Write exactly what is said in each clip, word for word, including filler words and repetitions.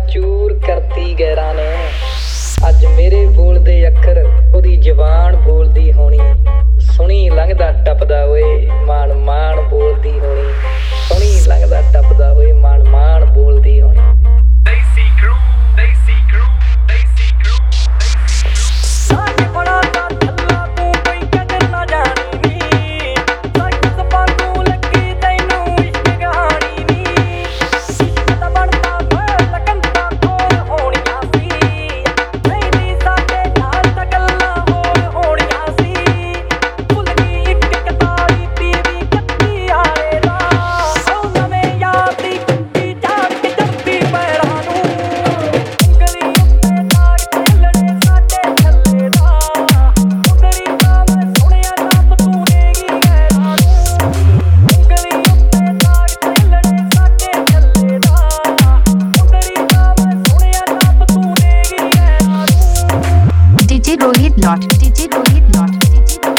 चूर करती गैरां ने। अज मेरे बोलदे अखर ओदी जबान बोलदी होनी। सुनी लंघदा टपदा ओए मान मान बोलदी होनी। सुनी लंघदा टपदा ओए मान मान बोलदी होनी। Rohit Lot, D J Rohit Lot, D J Rohit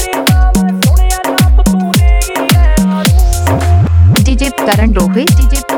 D J Karan Rohit, D J